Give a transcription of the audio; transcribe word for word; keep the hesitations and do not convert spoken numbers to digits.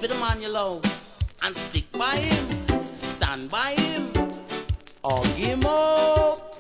for the man you love and stick by him, stand by him, or give him up.